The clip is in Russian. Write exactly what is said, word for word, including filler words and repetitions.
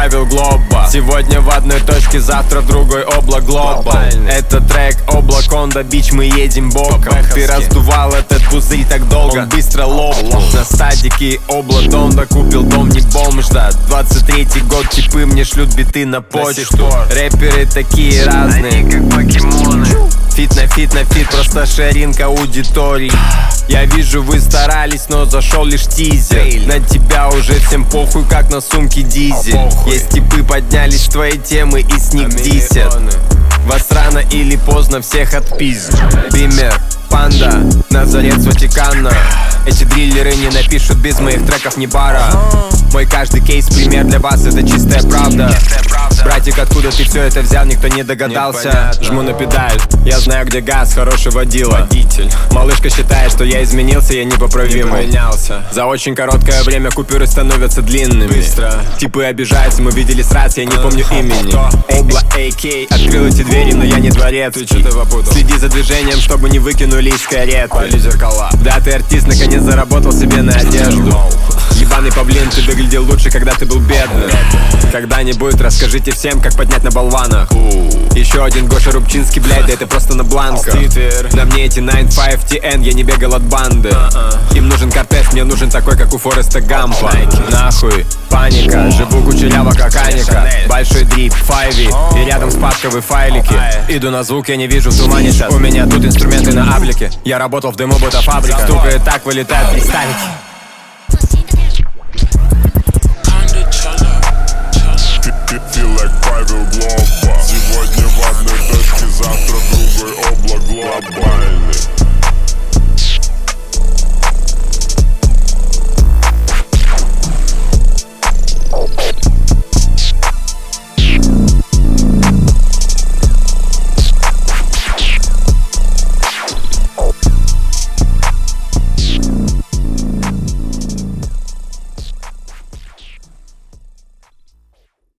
добавил глоба. Сегодня в одной точке, завтра в другой облак глоба. Это трек облак Honda Beach, мы едем боком. Ты раздувал этот пузырь так долго, он быстро лопнул. На стадике обла Донда, купил дом, не бомж, да. Двадцать третий год, типы мне шлют биты на почту. Рэперы такие разные, они как покемоны. Фит на фит на фит, просто шаринка аудиторий. Я вижу, вы старались, но зашел лишь тизер. На тебя уже всем похуй, как на сумке дизель. Есть типы, поднялись в твои темы и с них десят. Вас рано или поздно всех отпиздят. Бимер, Панда, Назарет с Ватикана. Эти дриллеры не напишут без моих треков ни бара. Мой каждый кейс пример для вас, это чистая правда. Братик, откуда ты все это взял, никто не догадался. Жму на педаль, я знаю, где газ, хороший водила. Водитель. Малышка считает, что я изменился, я непоправимый. За очень короткое время купюры становятся длинными. Быстро. Типы обижаются, мы виделись раз, я не помню имени. Обла эй кей открыл эти двери, но я не дворецкий. Следи за движением, чтобы не выкинули из кареты. Да, ты артист, наконец заработал себе на одежду. Ебаный павлин, ты выглядел лучше, когда ты был бедным. Когда-нибудь расскажите всем, как поднять на болванах. Еще один Гоша Рубчинский, блядь, да это просто на бланко. На мне эти девять пять ти эн, я не бегал от банды. Им нужен кортеж, мне нужен такой, как у Фореста Гампа. Нахуй, паника, живу кучеряво, как Аника. Большой дрип, файви, и рядом спадковые файлики. Иду на звук, я не вижу в тумане сейчас. У меня тут инструменты на аблике. Я работал в демо-бота фабрика. Стукает так, вылетают кристаллики.